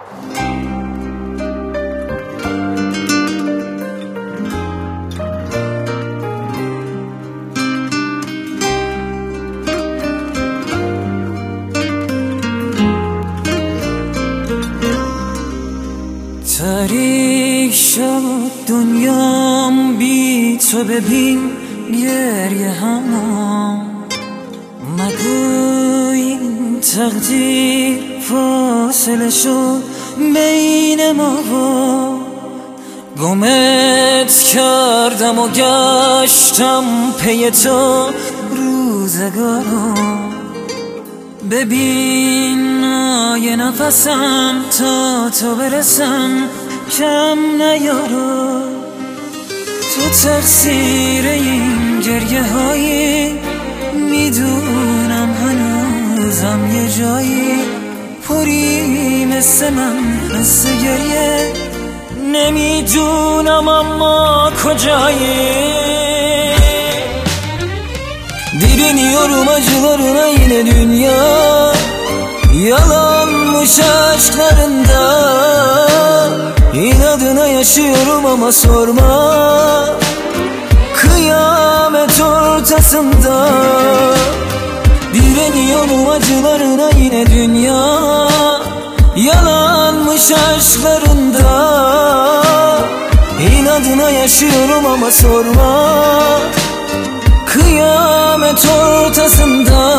تاریک شد دنیام بی تو، ببین گریه هم مگو این تقدیر فاصله شد بین ما و گمت کردم و گشتم پی تو روزگارم. ببین آیه نفسم تا تو برسم کم نیارو. تو تقصیر این گریه هایی میدونم هنوزم یه جایی پری مثل من مثل گریه نمیدونم اما kocayı. Direniyorum acılarına yine dünya, yalanmış aşklarında. İnadına yaşıyorum ama sorma, kıyamet ortasında. Direniyorum acılarına yine dünya, yalanmış aşklarında. İnadına yaşıyorum ama sorma, kıyamet ortasında.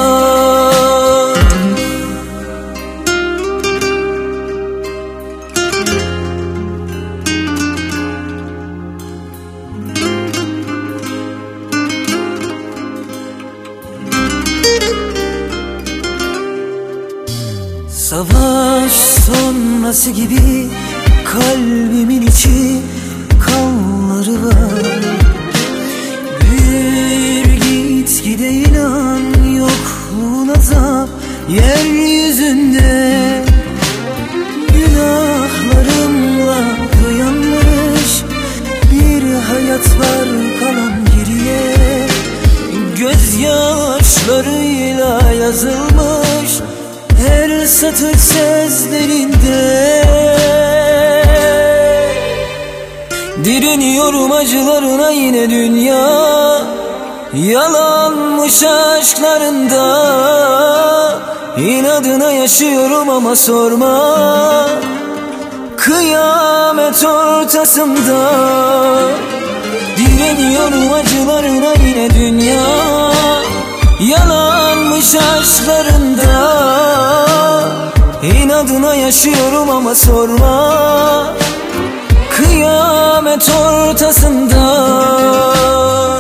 Savaş sonrası gibi kalbimin içi kanları var. Gide inan yokluğun azap yeryüzünde. Günahlarımla dayanmış bir hayat var kalan geriye. Gözyaşlarıyla yazılmış her satır sözlerinde. Direniyorum acılarına yine dünya, yalanmış aşklarında. İnadına yaşıyorum ama sorma, kıyamet ortasında. Direniyorum acılarına yine dünya, yalanmış aşklarında. İnadına yaşıyorum ama sorma, kıyamet ortasında.